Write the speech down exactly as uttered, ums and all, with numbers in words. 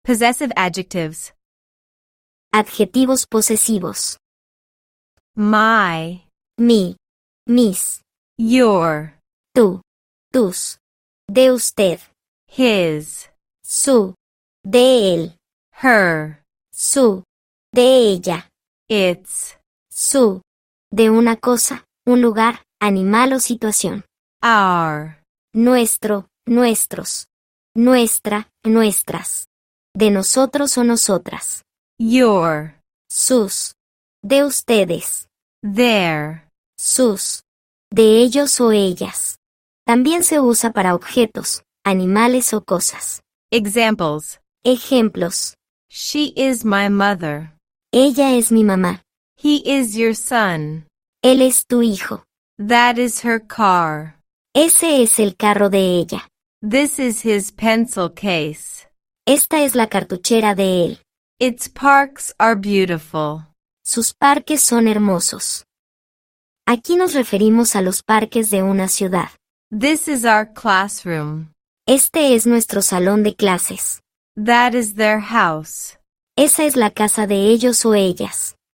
Possessive adjectives. Adjetivos posesivos. My, Mi, mis, your, tú, tus, de usted, his, su, de él, her, su, de ella, its, su, de una cosa, un lugar, animal o situación. our, Nuestro, nuestros, nuestra, nuestras, de nosotros o nosotras, your, sus, de ustedes, their. sus, de ellos o ellas. También se usa para objetos, animales o cosas. Examples. Ejemplos. She is my mother. Ella es mi mamá. He is your son. Él es tu hijo. That is her car. Ese es el carro de ella. This is his pencil case. Esta es la cartuchera de él. Its parks are beautiful. Sus parques son hermosos. Aquí nos referimos a los parques de una ciudad. This is our classroom. Este es nuestro salón de clases. That is their house. Esa es la casa de ellos o ellas.